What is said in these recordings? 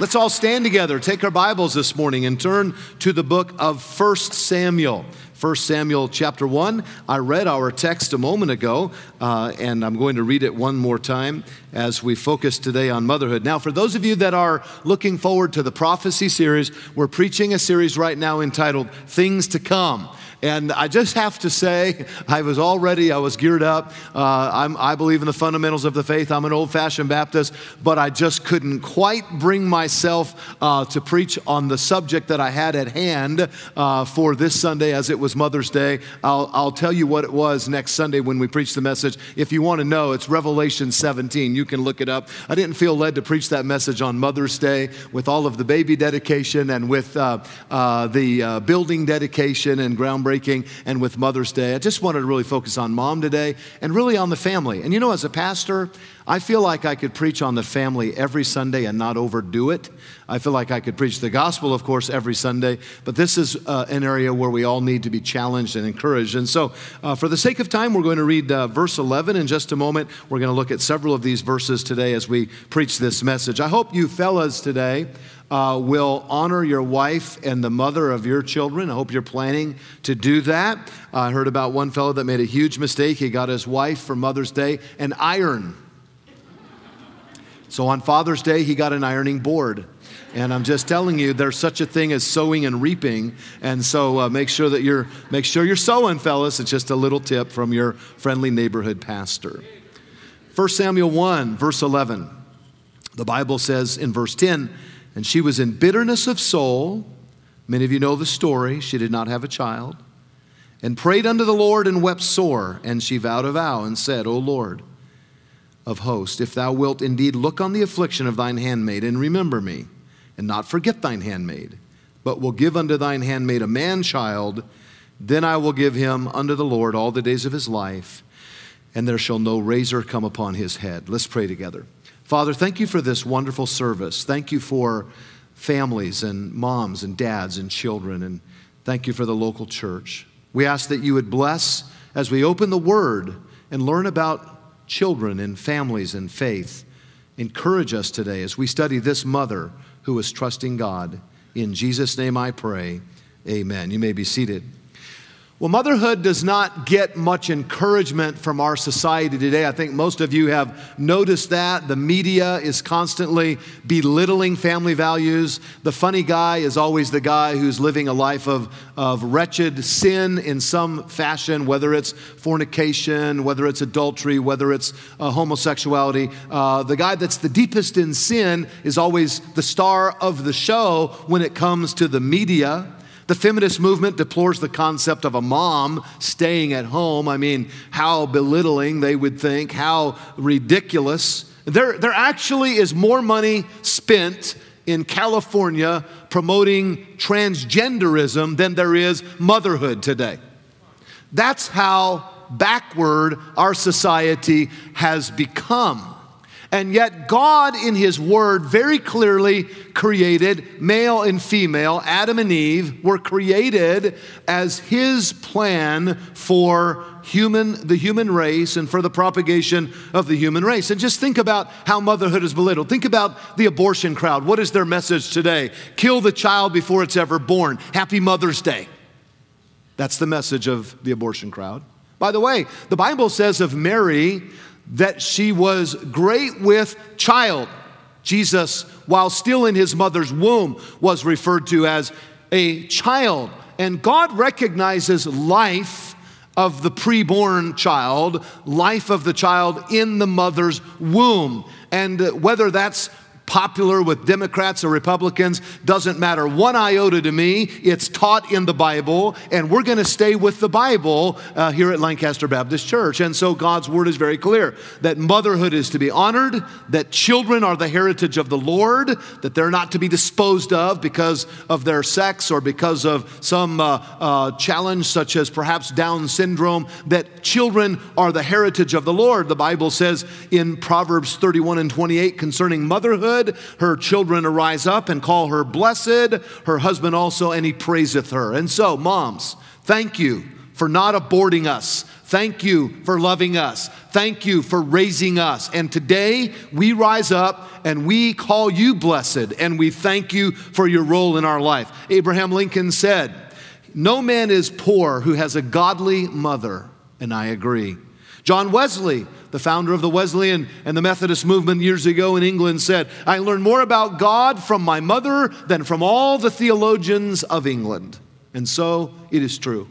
Let's all stand together, take our Bibles this morning, and turn to the book of 1 Samuel. 1 Samuel chapter 1. I read our text a moment ago, and I'm going to read it one more time as we focus today on motherhood. Now, for those of you that are looking forward to the prophecy series, we're preaching a series right now entitled Things to Come. And I just have to say, I was geared up. I believe in the fundamentals of the faith. I'm an old-fashioned Baptist, but I just couldn't quite bring myself to preach on the subject that I had at hand for this Sunday, as it was Mother's Day. I'll tell you what it was next Sunday when we preach the message. If you want to know, it's Revelation 17. You can look it up. I didn't feel led to preach that message on Mother's Day with all of the baby dedication and with the building dedication and groundbreaking and with Mother's Day. I just wanted to really focus on mom today and really on the family. And you know, as a pastor, I feel like I could preach on the family every Sunday and not overdo it. I feel like I could preach the gospel, of course, every Sunday, but this is an area where we all need to be challenged and encouraged. And so for the sake of time, we're going to read verse 11 in just a moment. We're going to look at several of these verses today as we preach this message. I hope you fellas today will honor your wife and the mother of your children. I hope you're planning to do that. I heard about one fellow that made a huge mistake. He got his wife for Mother's Day an iron. So on Father's Day, he got an ironing board. And I'm just telling you, there's such a thing as sowing and reaping. And so make sure you're sowing, fellas. It's just a little tip from your friendly neighborhood pastor. 1 Samuel 1, verse 11. The Bible says in verse 10, "And she was in bitterness of soul." Many of you know the story. She did not have a child. "And prayed unto the Lord and wept sore. And she vowed a vow and said, O Lord of hosts, if thou wilt indeed look on the affliction of thine handmaid and remember me, and not forget thine handmaid, but will give unto thine handmaid a man-child, then I will give him unto the Lord all the days of his life, and there shall no razor come upon his head." Let's pray together. Father, thank you for this wonderful service. Thank you for families and moms and dads and children, and thank you for the local church. We ask that you would bless as we open the Word and learn about children and families and faith. Encourage us today as we study this mother who is trusting God. In Jesus' name I pray, amen. You may be seated. Well, motherhood does not get much encouragement from our society today. I think most of you have noticed that. The media is constantly belittling family values. The funny guy is always the guy who's living a life of wretched sin in some fashion, whether it's fornication, whether it's adultery, whether it's homosexuality. The guy that's the deepest in sin is always the star of the show when it comes to the media. The feminist movement deplores the concept of a mom staying at home. I mean, how belittling they would think, how ridiculous. There actually is more money spent in California promoting transgenderism than there is motherhood today. That's how backward our society has become. And yet God in His Word very clearly created male and female. Adam and Eve were created as His plan for the human race and for the propagation of the human race. And just think about how motherhood is belittled. Think about the abortion crowd. What is their message today? Kill the child before it's ever born. Happy Mother's Day. That's the message of the abortion crowd. By the way, the Bible says of Mary that she was great with child. Jesus, while still in his mother's womb, was referred to as a child. And God recognizes life of the preborn child, life of the child in the mother's womb. And whether that's popular with Democrats or Republicans, doesn't matter one iota to me. It's taught in the Bible, and we're going to stay with the Bible here at Lancaster Baptist Church. And so God's Word is very clear that motherhood is to be honored, that children are the heritage of the Lord, that they're not to be disposed of because of their sex or because of some challenge such as perhaps Down syndrome, that children are the heritage of the Lord. The Bible says in Proverbs 31 and 28 concerning motherhood, her children arise up and call her blessed, her husband also, and he praiseth her. And so, moms, thank you for not aborting us. Thank you for loving us. Thank you for raising us. And today we rise up and we call you blessed, and we thank you for your role in our life. Abraham Lincoln said, "No man is poor who has a godly mother," and I agree. John Wesley, the founder of the Wesleyan and the Methodist movement years ago in England, said, "I learned more about God from my mother than from all the theologians of England." And so it is true.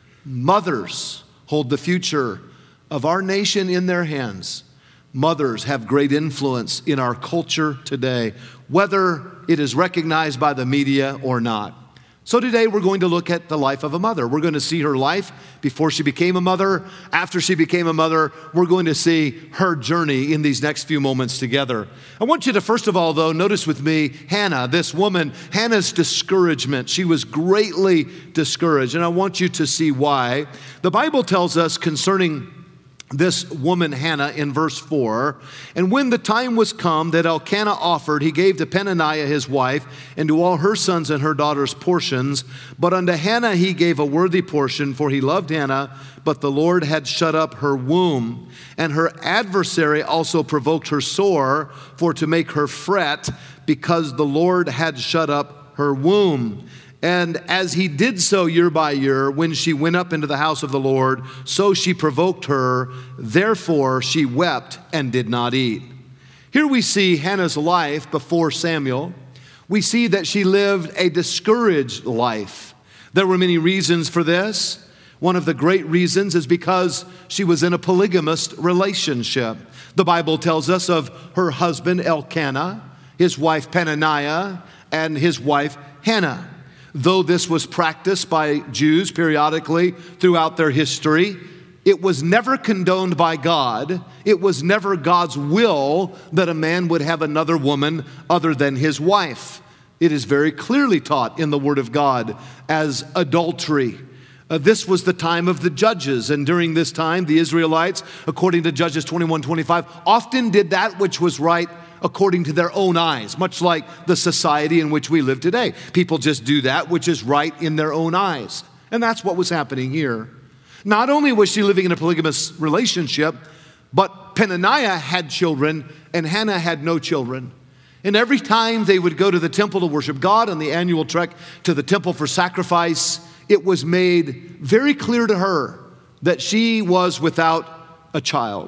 Mothers hold the future of our nation in their hands. Mothers have great influence in our culture today, whether it is recognized by the media or not. So today we're going to look at the life of a mother. We're going to see her life before she became a mother, after she became a mother. We're going to see her journey in these next few moments together. I want you to first of all, though, notice with me Hannah, this woman, Hannah's discouragement. She was greatly discouraged, and I want you to see why. The Bible tells us concerning this woman Hannah in verse 4, "And when the time was come that Elkanah offered, he gave to Peninnah his wife, and to all her sons and her daughters portions. But unto Hannah he gave a worthy portion, for he loved Hannah, but the Lord had shut up her womb. And her adversary also provoked her sore, for to make her fret, because the Lord had shut up her womb. And as he did so year by year, when she went up into the house of the Lord, so she provoked her. Therefore she wept and did not eat." Here we see Hannah's life before Samuel. We see that she lived a discouraged life. There were many reasons for this. One of the great reasons is because she was in a polygamous relationship. The Bible tells us of her husband Elkanah, his wife Peninnah, and his wife Hannah. Though this was practiced by Jews periodically throughout their history, it was never condoned by God. It was never God's will that a man would have another woman other than his wife. It is very clearly taught in the Word of God as adultery. This was the time of the judges, and during this time, the Israelites, according to Judges 21:25, often did that which was right according to their own eyes, much like the society in which we live today. People just do that which is right in their own eyes. And that's what was happening here. Not only was she living in a polygamous relationship, but Peninnah had children and Hannah had no children. And every time they would go to the temple to worship God on the annual trek to the temple for sacrifice, it was made very clear to her that she was without a child.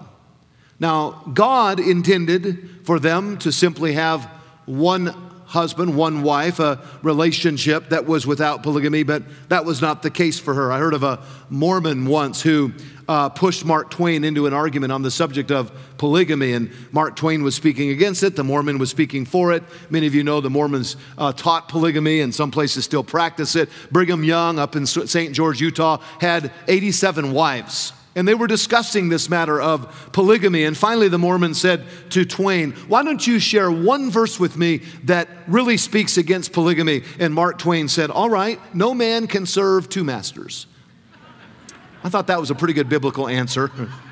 Now, God intended for them to simply have one husband, one wife, a relationship that was without polygamy, but that was not the case for her. I heard of a Mormon once who pushed Mark Twain into an argument on the subject of polygamy, and Mark Twain was speaking against it. The Mormon was speaking for it. Many of you know the Mormons taught polygamy, and some places still practice it. Brigham Young up in St. George, Utah, had 87 wives. And they were discussing this matter of polygamy. And finally, the Mormon said to Twain, "Why don't you share one verse with me that really speaks against polygamy?" And Mark Twain said, "All right, no man can serve two masters." I thought that was a pretty good biblical answer.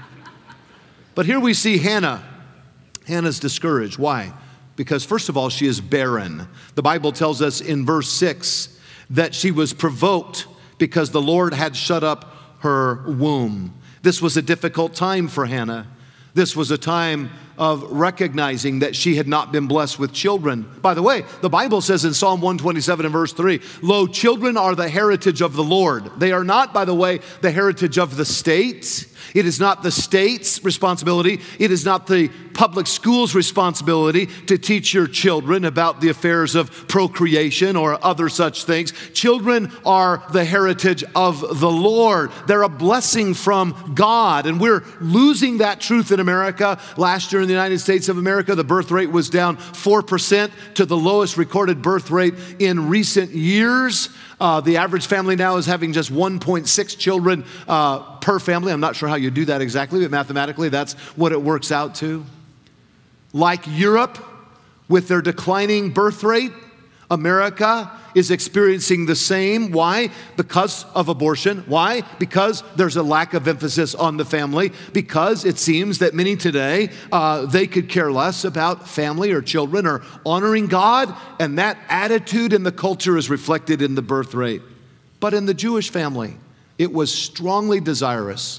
But here we see Hannah. Hannah's discouraged. Why? Because first of all, she is barren. The Bible tells us in verse 6 that she was provoked because the Lord had shut up her womb. This was a difficult time for Hannah. This was a time of recognizing that she had not been blessed with children. By the way, the Bible says in Psalm 127 and verse 3, "Lo, children are the heritage of the Lord." They are not, by the way, the heritage of the state. It is not the state's responsibility. It is not the public school's responsibility to teach your children about the affairs of procreation or other such things. Children are the heritage of the Lord. They're a blessing from God, and we're losing that truth in America. Last year in the United States of America, the birth rate was down 4% to the lowest recorded birth rate in recent years. The average family now is having just 1.6 children per family. I'm not sure how you do that exactly, but mathematically that's what it works out to. Like Europe, with their declining birth rate, America is experiencing the same. Why? Because of abortion. Why? Because there's a lack of emphasis on the family. Because it seems that many today, they could care less about family or children or honoring God. And that attitude in the culture is reflected in the birth rate. But in the Jewish family, it was strongly desirous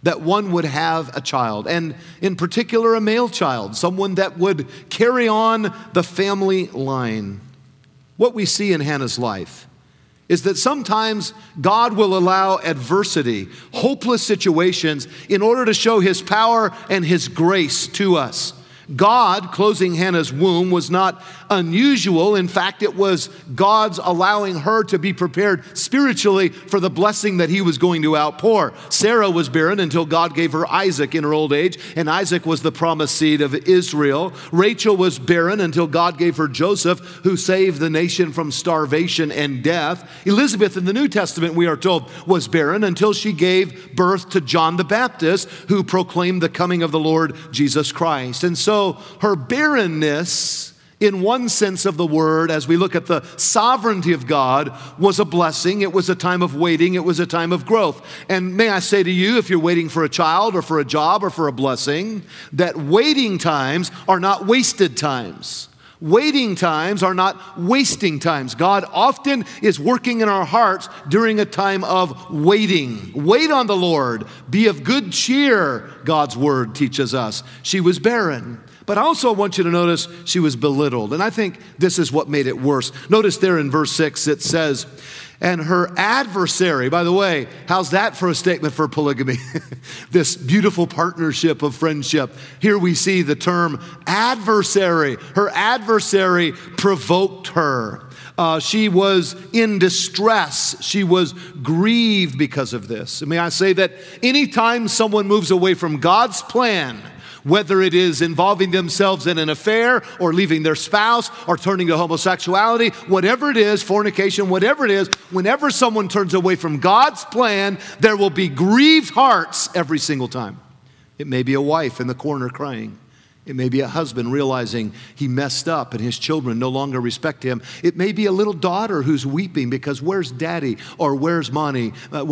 that one would have a child, and in particular a male child, someone that would carry on the family line. What we see in Hannah's life is that sometimes God will allow adversity, hopeless situations, in order to show His power and His grace to us. God closing Hannah's womb was not unusual. In fact, it was God's allowing her to be prepared spiritually for the blessing that He was going to outpour. Sarah was barren until God gave her Isaac in her old age, and Isaac was the promised seed of Israel. Rachel was barren until God gave her Joseph, who saved the nation from starvation and death. Elizabeth in the New Testament, we are told, was barren until she gave birth to John the Baptist, who proclaimed the coming of the Lord Jesus Christ. And so her barrenness, in one sense of the word, as we look at the sovereignty of God, was a blessing. It was a time of waiting. It was a time of growth. And may I say to you, if you're waiting for a child or for a job or for a blessing, that waiting times are not wasted times. Waiting times are not wasting times. God often is working in our hearts during a time of waiting. Wait on the Lord. Be of good cheer, God's word teaches us. She was barren. But I also want you to notice she was belittled. And I think this is what made it worse. Notice there in verse 6 it says, and her adversary, by the way, how's that for a statement for polygamy? This beautiful partnership of friendship. Here we see the term adversary. Her adversary provoked her. She was in distress. She was grieved because of this. And may I say that anytime someone moves away from God's plan, whether it is involving themselves in an affair or leaving their spouse or turning to homosexuality, whatever it is, fornication, whatever it is, whenever someone turns away from God's plan, there will be grieved hearts every single time. It may be a wife in the corner crying. It may be a husband realizing he messed up and his children no longer respect him. It may be a little daughter who's weeping because where's daddy or where's mommy?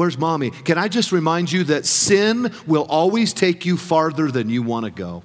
Can I just remind you that sin will always take you farther than you want to go?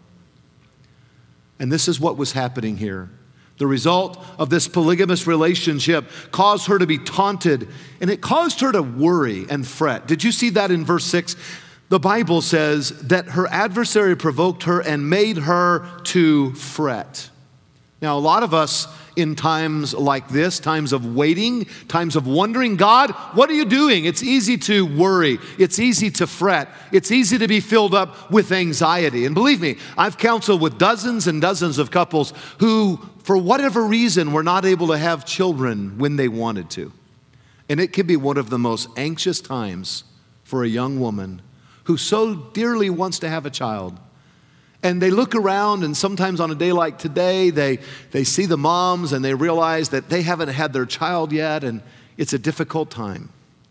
And this is what was happening here. The result of this polygamous relationship caused her to be taunted, and it caused her to worry and fret. Did you see that in verse 6? The Bible says that her adversary provoked her and made her to fret. Now, a lot of us in times like this, times of waiting, times of wondering, God, what are you doing? It's easy to worry. It's easy to fret. It's easy to be filled up with anxiety. And believe me, I've counseled with dozens and dozens of couples who, for whatever reason, were not able to have children when they wanted to. And it can be one of the most anxious times for a young woman who so dearly wants to have a child. And they look around, and sometimes on a day like today, they see the moms and they realize that they haven't had their child yet, and it's a difficult time.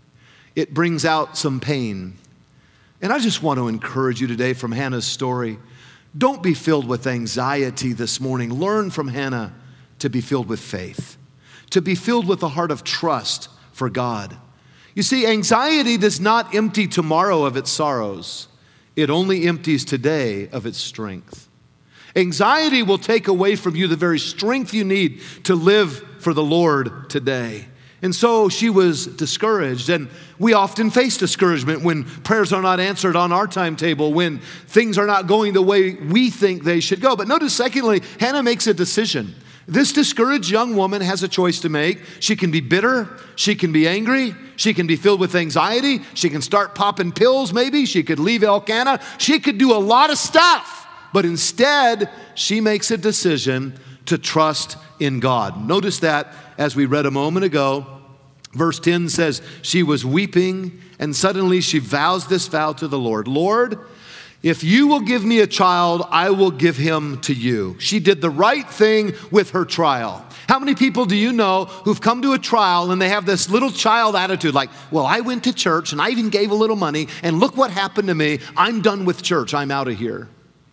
It brings out some pain. And I just want to encourage you today from Hannah's story, don't be filled with anxiety this morning. Learn from Hannah to be filled with faith, to be filled with a heart of trust for God. You see, anxiety does not empty tomorrow of its sorrows. It only empties today of its strength. Anxiety will take away from you the very strength you need to live for the Lord today. And so she was discouraged, and we often face discouragement when prayers are not answered on our timetable, when things are not going the way we think they should go. But notice, secondly, Hannah makes a decision. This discouraged young woman has a choice to make. She can be bitter. She can be angry. She can be filled with anxiety. She can start popping pills maybe. She could leave Elkanah. She could do a lot of stuff. But instead, she makes a decision to trust in God. Notice that as we read a moment ago, verse 10 says, she was weeping, and suddenly she vows this vow to the Lord. Lord, if you will give me a child, I will give him to you. She did the right thing with her trial. How many people do you know who've come to a trial and they have this little child attitude like, well, I went to church and I even gave a little money and look what happened to me. I'm done with church. I'm out of here.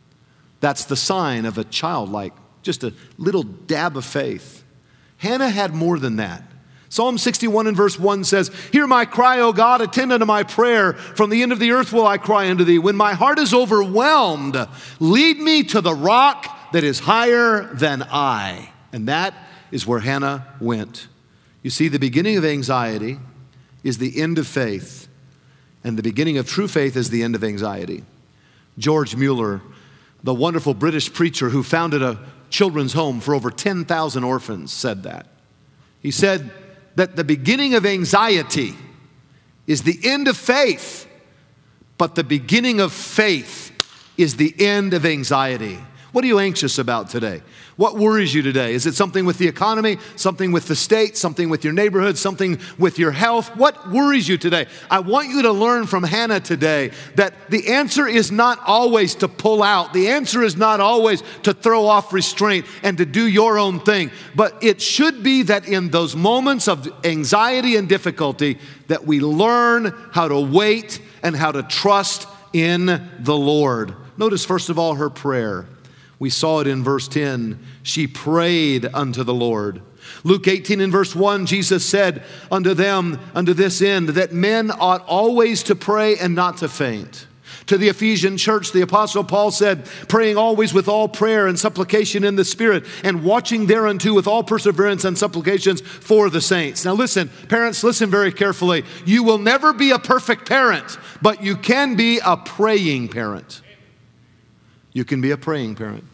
That's the sign of a childlike, just a little dab of faith. Hannah had more than that. Psalm 61 and verse 1 says, hear my cry, O God, attend unto my prayer. From the end of the earth will I cry unto thee. When my heart is overwhelmed, lead me to the rock that is higher than I. And that is where Hannah went. You see, the beginning of anxiety is the end of faith. And the beginning of true faith is the end of anxiety. George Mueller, the wonderful British preacher who founded a children's home for over 10,000 orphans, said that. He said that the beginning of anxiety is the end of faith, but the beginning of faith is the end of anxiety. What are you anxious about today? What worries you today? Is it something with the economy, something with the state, something with your neighborhood, something with your health? What worries you today? I want you to learn from Hannah today that the answer is not always to pull out. The answer is not always to throw off restraint and to do your own thing. But it should be that in those moments of anxiety and difficulty that we learn how to wait and how to trust in the Lord. Notice first of all her prayer. We saw it in verse 10. She prayed unto the Lord. Luke 18 and verse 1, Jesus said unto them, unto this end, that men ought always to pray and not to faint. To the Ephesian church, the Apostle Paul said, praying always with all prayer and supplication in the Spirit, and watching thereunto with all perseverance and supplications for the saints. Now listen, parents, listen very carefully. You will never be a perfect parent, but you can be a praying parent. You can be a praying parent.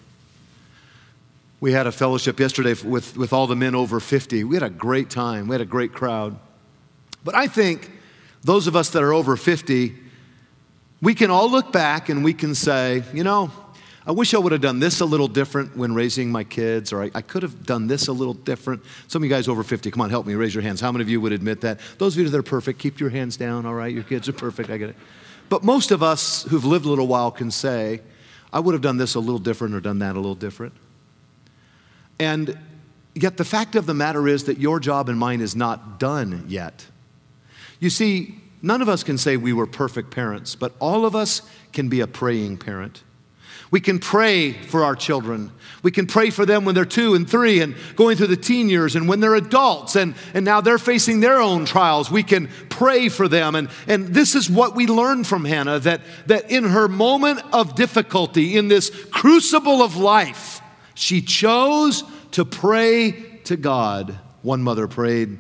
We had a fellowship yesterday with all the men over 50. We had a great time. We had a great crowd. But I think those of us that are over 50, we can all look back and we can say, you know, I wish I would have done this a little different when raising my kids, or I could have done this a little different. Some of you guys over 50, come on, help me, raise your hands. How many of you would admit that? Those of you that are perfect, keep your hands down, all right? Your kids are perfect, I get it. But most of us who've lived a little while can say, I would have done this a little different or done that a little different. And yet the fact of the matter is that your job and mine is not done yet. You see, none of us can say we were perfect parents, but all of us can be a praying parent. We can pray for our children. We can pray for them when they're 2 and 3 and going through the teen years, and when they're adults and now they're facing their own trials. We can pray for them. And this is what we learned from Hannah, that in her moment of difficulty, in this crucible of life, she chose to pray to God. One mother prayed,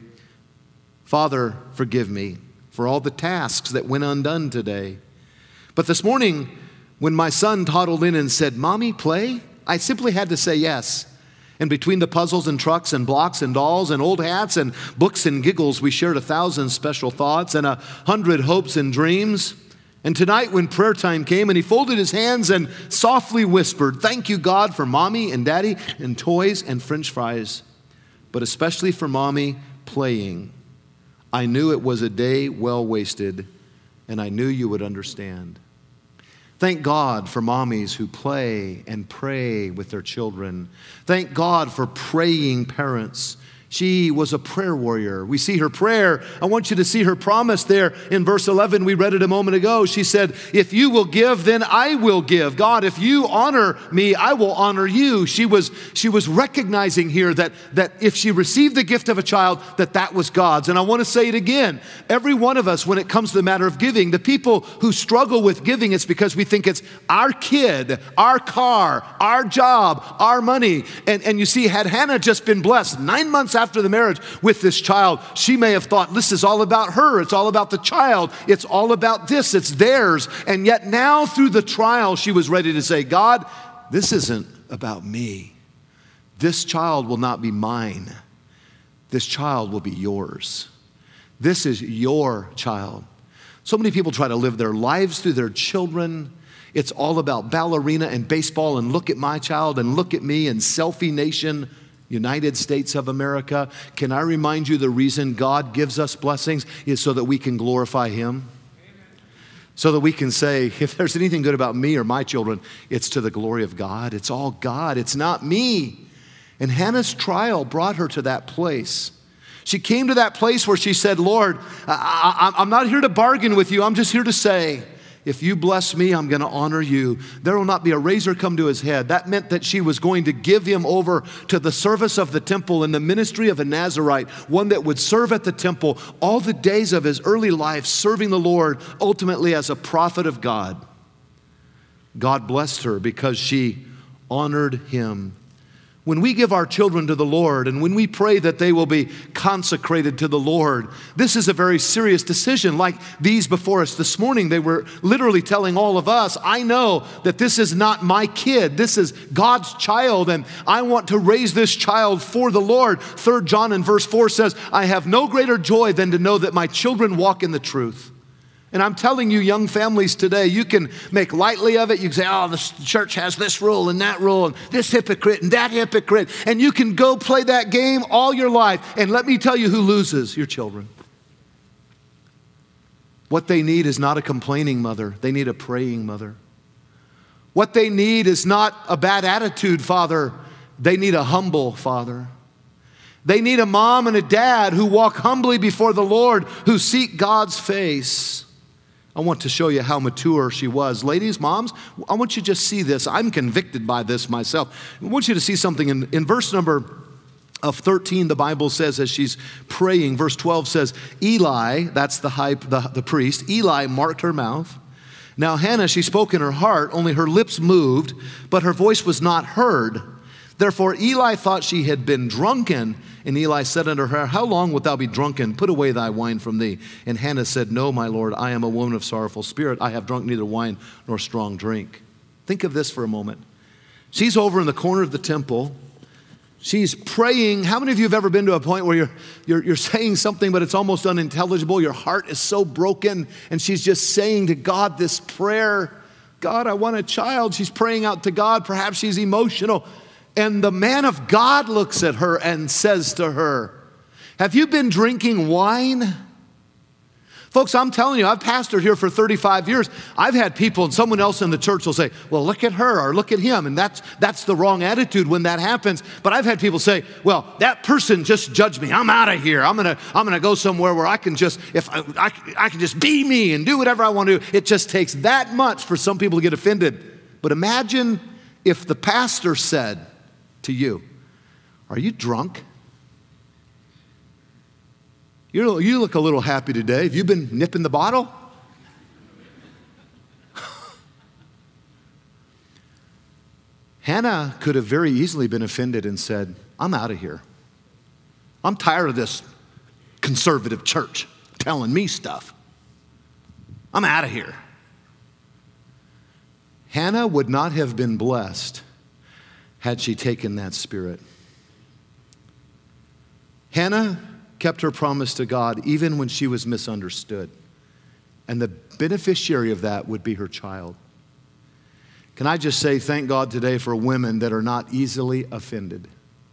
Father, forgive me for all the tasks that went undone today. But this morning, when my son toddled in and said, Mommy, play, I simply had to say yes. And between the puzzles and trucks and blocks and dolls and old hats and books and giggles, we shared 1,000 special thoughts and 100 hopes and dreams. And tonight when prayer time came and he folded his hands and softly whispered, thank you, God, for Mommy and Daddy and toys and French fries, but especially for Mommy playing. I knew it was a day well wasted, and I knew you would understand. Thank God for mommies who play and pray with their children. Thank God for praying parents. She was a prayer warrior. We see her prayer. I want you to see her promise there in verse 11. We read it a moment ago. She said, if you will give, then I will give. God, if you honor me, I will honor you. She was recognizing here that if she received the gift of a child, that was God's. And I want to say it again. Every one of us, when it comes to the matter of giving, the people who struggle with giving, it's because we think it's our kid, our car, our job, our money. And you see, had Hannah just been blessed 9 months after the marriage with this child, she may have thought, this is all about her. It's all about the child. It's all about this. It's theirs. And yet now through the trial, she was ready to say, God, this isn't about me. This child will not be mine. This child will be yours. This is your child. So many people try to live their lives through their children. It's all about ballerina and baseball and look at my child and look at me and selfie nation. United States of America. Can I remind you the reason God gives us blessings is so that we can glorify Him? Amen. So that we can say, if there's anything good about me or my children, it's to the glory of God. It's all God. It's not me. And Hannah's trial brought her to that place. She came to that place where she said, Lord, I'm not here to bargain with you. I'm just here to say, if you bless me, I'm going to honor you. There will not be a razor come to his head. That meant that she was going to give him over to the service of the temple and the ministry of a Nazarite, one that would serve at the temple all the days of his early life, serving the Lord, ultimately as a prophet of God. God blessed her because she honored him. When we give our children to the Lord and when we pray that they will be consecrated to the Lord, this is a very serious decision. Like these before us this morning, they were literally telling all of us, I know that this is not my kid. This is God's child, and I want to raise this child for the Lord. 3 John in verse 4 says, I have no greater joy than to know that my children walk in the truth. And I'm telling you, young families today, you can make lightly of it. You can say, oh, the church has this rule and that rule and this hypocrite and that hypocrite. And you can go play that game all your life. And let me tell you who loses: your children. What they need is not a complaining mother. They need a praying mother. What they need is not a bad attitude father. They need a humble father. They need a mom and a dad who walk humbly before the Lord, who seek God's face. I want to show you how mature she was. Ladies, moms, I want you to just see this. I'm convicted by this myself. I want you to see something in verse number 13. The Bible says, as she's praying, verse 12 says, Eli, that's the priest, Eli marked her mouth. Now Hannah, she spoke in her heart, only her lips moved, but her voice was not heard. Therefore Eli thought she had been drunken, and Eli said unto her, how long wilt thou be drunken? Put away thy wine from thee. And Hannah said, no, my Lord, I am a woman of sorrowful spirit. I have drunk neither wine nor strong drink. Think of this for a moment. She's over in the corner of the temple. She's praying. How many of you have ever been to a point where you're saying something, but it's almost unintelligible? Your heart is so broken, and she's just saying to God this prayer, God, I want a child. She's praying out to God. Perhaps she's emotional. And the man of God looks at her and says to her, have you been drinking wine? Folks, I'm telling you, I've pastored here for 35 years. I've had people, and someone else in the church will say, well, look at her or look at him. And that's the wrong attitude when that happens. But I've had people say, well, that person just judged me. I'm out of here. I'm gonna go somewhere where I can just, if I can just be me and do whatever I want to do. It just takes that much for some people to get offended. But imagine if the pastor said to you, are you drunk? You look a little happy today. Have you been nipping the bottle? Hannah could have very easily been offended and said, I'm out of here. I'm tired of this conservative church telling me stuff. I'm out of here. Hannah would not have been blessed had she taken that spirit. Hannah kept her promise to God even when she was misunderstood. And the beneficiary of that would be her child. Can I just say thank God today for women that are not easily offended.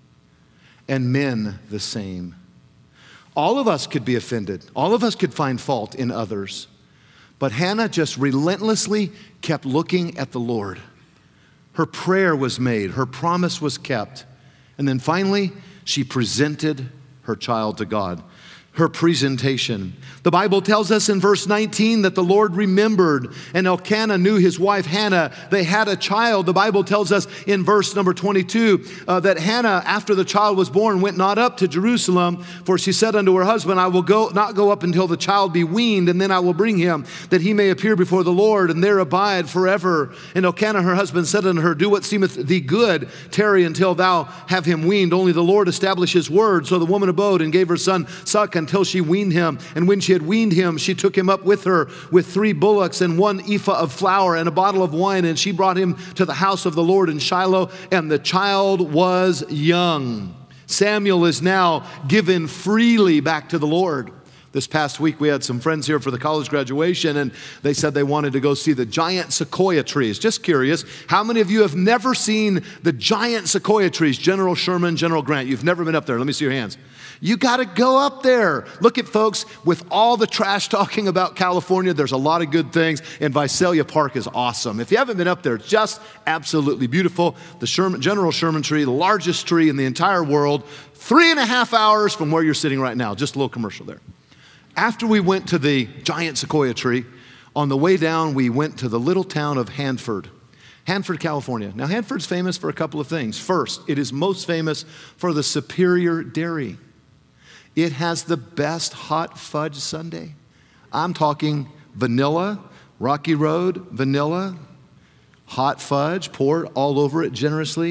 And men the same. All of us could be offended. All of us could find fault in others. But Hannah just relentlessly kept looking at the Lord. Her prayer was made. Her promise was kept. And then finally, she presented her child to God. Her presentation. The Bible tells us in verse 19 that the Lord remembered, and Elkanah knew his wife Hannah. They had a child. The Bible tells us in verse number 22 that Hannah, after the child was born, went not up to Jerusalem, for she said unto her husband, I will not go up until the child be weaned, and then I will bring him, that he may appear before the Lord, and there abide forever. And Elkanah her husband said unto her, do what seemeth thee good, tarry until thou have him weaned. Only the Lord establish his word. So the woman abode and gave her son suck until she weaned him. And when she had weaned him, she took him up with her with 3 bullocks and 1 ephah of flour and a bottle of wine. And she brought him to the house of the Lord in Shiloh. And the child was young. Samuel is now given freely back to the Lord. This past week, we had some friends here for the college graduation, and they said they wanted to go see the giant sequoia trees. Just curious, how many of you have never seen the giant sequoia trees? General Sherman, General Grant, you've never been up there. Let me see your hands. You got to go up there. Look at folks, with all the trash talking about California, there's a lot of good things, and Visalia Park is awesome. If you haven't been up there, it's just absolutely beautiful. The General Sherman tree, the largest tree in the entire world, 3.5 hours from where you're sitting right now. Just a little commercial there. After we went to the giant sequoia tree, on the way down, we went to the little town of Hanford, California. Now, Hanford's famous for a couple of things. First, it is most famous for the Superior Dairy. It has the best hot fudge sundae. I'm talking vanilla, Rocky Road vanilla, hot fudge poured all over it generously,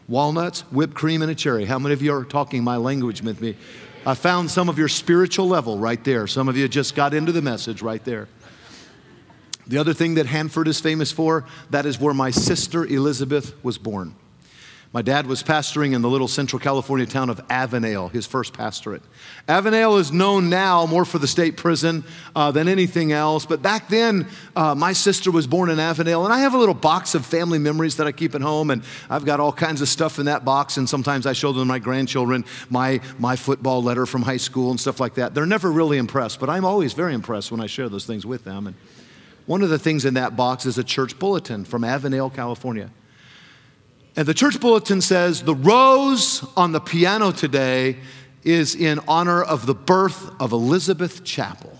walnuts, whipped cream, and a cherry. How many of you are talking my language with me? I found some of your spiritual level right there. Some of you just got into the message right there. The other thing that Hanford is famous for, that is where my sister Elizabeth was born. My dad was pastoring in the little Central California town of Avenel, his first pastorate. Avenel is known now more for the state prison than anything else. But back then, my sister was born in Avenel. And I have a little box of family memories that I keep at home. And I've got all kinds of stuff in that box. And sometimes I show them to my grandchildren my football letter from high school and stuff like that. They're never really impressed. But I'm always very impressed when I share those things with them. And one of the things in that box is a church bulletin from Avenel, California. And the church bulletin says, the rose on the piano today is in honor of the birth of Elizabeth Chappell.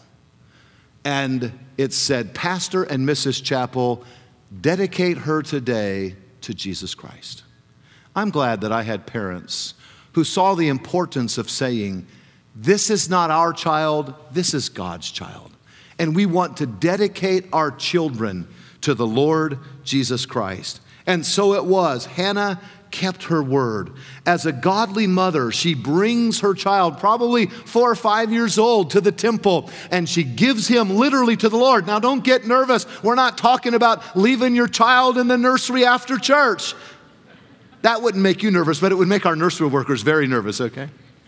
And it said, Pastor and Mrs. Chappell dedicate her today to Jesus Christ. I'm glad that I had parents who saw the importance of saying, this is not our child, this is God's child. And we want to dedicate our children to the Lord Jesus Christ. And so it was. Hannah kept her word. As a godly mother, she brings her child, probably 4 or 5 years old, to the temple, and she gives him literally to the Lord. Now, don't get nervous. We're not talking about leaving your child in the nursery after church. That wouldn't make you nervous, but it would make our nursery workers very nervous, okay?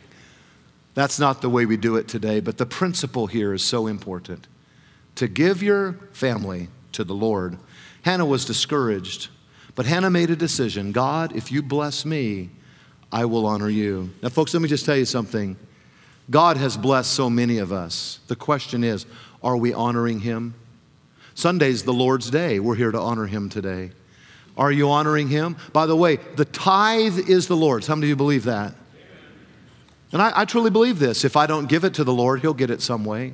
That's not the way we do it today, but the principle here is so important. To give your family to the Lord. Hannah was discouraged. But Hannah made a decision. God, if you bless me, I will honor you. Now, folks, let me just tell you something. God has blessed so many of us. The question is, are we honoring him? Sunday's the Lord's day. We're here to honor him today. Are you honoring him? By the way, the tithe is the Lord's. How many of you believe that? And I truly believe this. If I don't give it to the Lord, he'll get it some way.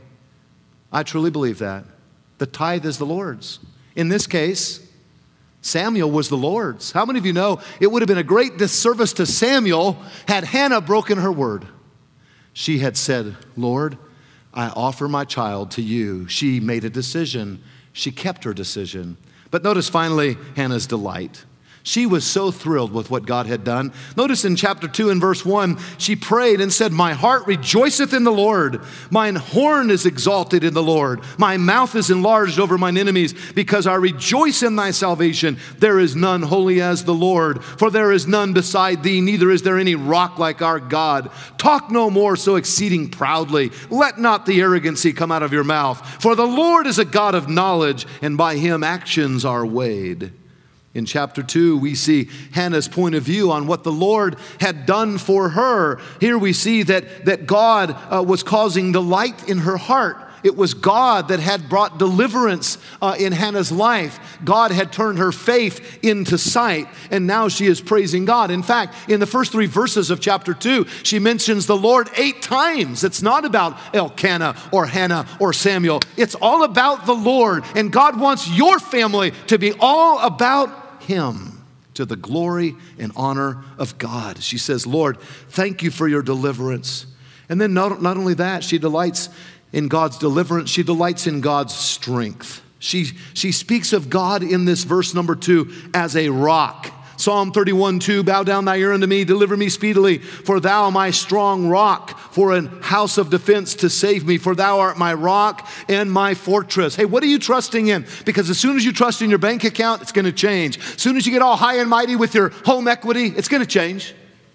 I truly believe that. The tithe is the Lord's. In this case, Samuel was the Lord's. How many of you know it would have been a great disservice to Samuel had Hannah broken her word? She had said, Lord, I offer my child to you. She made a decision. She kept her decision. But notice finally Hannah's delight. She was so thrilled with what God had done. Notice in chapter 2 and verse 1, she prayed and said, my heart rejoiceth in the Lord. Mine horn is exalted in the Lord. My mouth is enlarged over mine enemies, because I rejoice in thy salvation. There is none holy as the Lord, for there is none beside thee, neither is there any rock like our God. Talk no more so exceeding proudly. Let not the arrogancy come out of your mouth. For the Lord is a God of knowledge, and by him actions are weighed. In chapter 2, we see Hannah's point of view on what the Lord had done for her. Here we see that God was causing delight in her heart. It was God that had brought deliverance in Hannah's life. God had turned her faith into sight, and now she is praising God. In fact, in the first 3 verses of chapter 2, she mentions the Lord 8 times. It's not about Elkanah or Hannah or Samuel. It's all about the Lord, and God wants your family to be all about him, to the glory and honor of God. She says, Lord, thank you for your deliverance. And then not only that, she delights in God's deliverance, she delights in God's strength. She speaks of God in this verse number 2 as a rock. Psalm 31:2, bow down thy ear unto me, deliver me speedily, for thou my strong rock, for an house of defense to save me, for thou art my rock and my fortress. Hey, what are you trusting in? Because as soon as you trust in your bank account, it's going to change. As soon as you get all high and mighty with your home equity, it's going to change.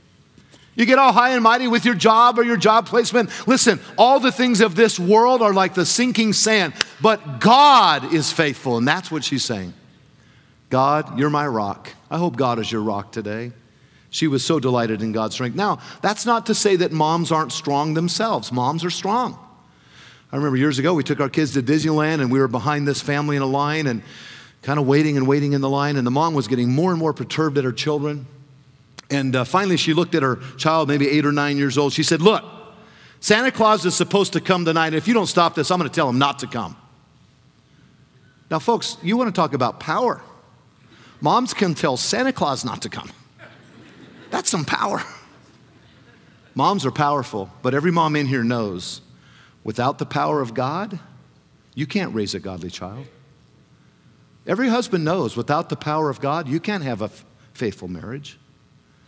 You get all high and mighty with your job or your job placement. Listen, all the things of this world are like the sinking sand, but God is faithful, and that's what she's saying. God, you're my rock. I hope God is your rock today. She was so delighted in God's strength. Now, that's not to say that moms aren't strong themselves. Moms are strong. I remember years ago, we took our kids to Disneyland, and we were behind this family in a line and kind of waiting in the line, and the mom was getting more and more perturbed at her children. And finally, she looked at her child, maybe 8 or 9 years old. She said, look, Santa Claus is supposed to come tonight. If you don't stop this, I'm going to tell him not to come. Now, folks, you want to talk about power. Moms can tell Santa Claus not to come. That's some power. Moms are powerful, but every mom in here knows without the power of God, you can't raise a godly child. Every husband knows without the power of God, you can't have a faithful marriage.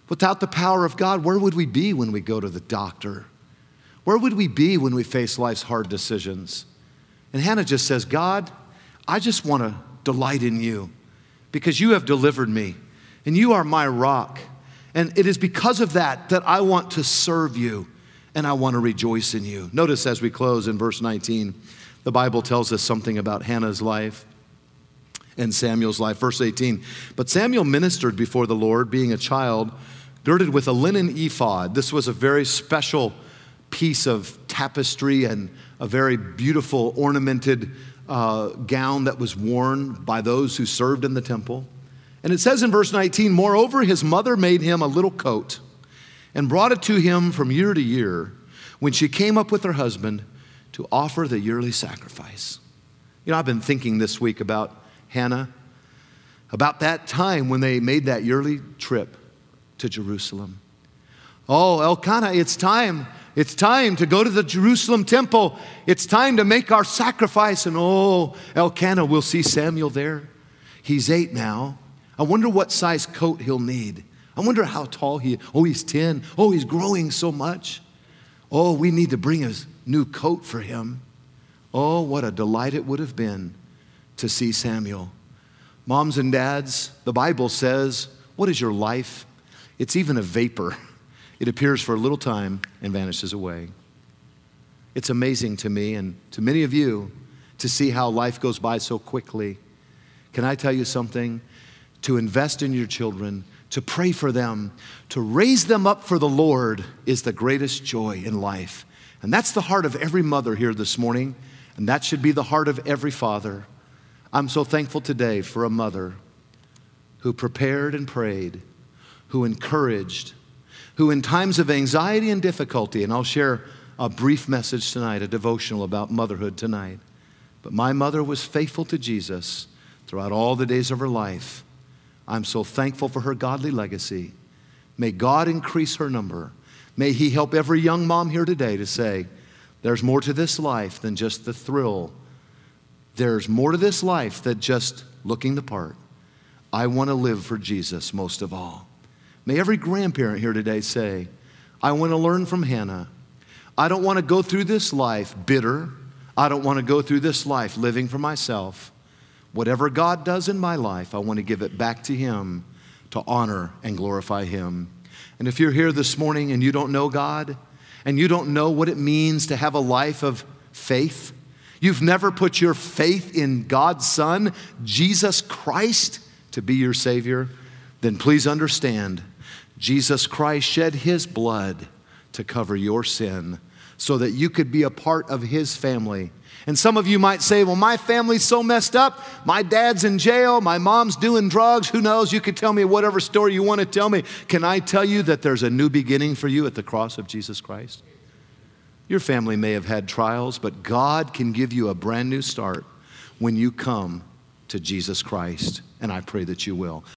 Without the power of God, where would we be when we go to the doctor? Where would we be when we face life's hard decisions? And Hannah just says, God, I just want to delight in you because you have delivered me and you are my rock. And it is because of that that I want to serve you and I want to rejoice in you. Notice as we close in verse 19, the Bible tells us something about Hannah's life and Samuel's life. Verse 18, but Samuel ministered before the Lord, being a child, girded with a linen ephod. This was a very special piece of tapestry and a very beautiful ornamented gown that was worn by those who served in the temple. And it says in verse 19, moreover, his mother made him a little coat and brought it to him from year to year when she came up with her husband to offer the yearly sacrifice. You know, I've been thinking this week about Hannah, about that time when they made that yearly trip to Jerusalem. Oh, Elkanah, it's time. It's time to go to the Jerusalem temple. It's time to make our sacrifice. And oh, Elkanah, we'll see Samuel there. He's 8 now. I wonder what size coat he'll need. I wonder how tall he is. Oh, he's 10. Oh, he's growing so much. Oh, we need to bring a new coat for him. Oh, what a delight it would have been to see Samuel. Moms and dads, the Bible says, what is your life? It's even a vapor. It appears for a little time and vanishes away. It's amazing to me and to many of you to see how life goes by so quickly. Can I tell you something? To invest in your children, to pray for them, to raise them up for the Lord is the greatest joy in life. And that's the heart of every mother here this morning, and that should be the heart of every father. I'm so thankful today for a mother who prepared and prayed, who encouraged, who in times of anxiety and difficulty, and I'll share a brief message tonight, a devotional about motherhood tonight. But my mother was faithful to Jesus throughout all the days of her life. I'm so thankful for her godly legacy. May God increase her number. May He help every young mom here today to say, there's more to this life than just the thrill. There's more to this life than just looking the part. I want to live for Jesus most of all. May every grandparent here today say, I want to learn from Hannah. I don't want to go through this life bitter. I don't want to go through this life living for myself. Whatever God does in my life, I want to give it back to Him to honor and glorify Him. And if you're here this morning and you don't know God, and you don't know what it means to have a life of faith, you've never put your faith in God's Son, Jesus Christ, to be your Savior, then please understand, Jesus Christ shed His blood to cover your sin so that you could be a part of His family. And some of you might say, well, my family's so messed up. My dad's in jail. My mom's doing drugs. Who knows? You could tell me whatever story you want to tell me. Can I tell you that there's a new beginning for you at the cross of Jesus Christ? Your family may have had trials, but God can give you a brand new start when you come to Jesus Christ. And I pray that you will.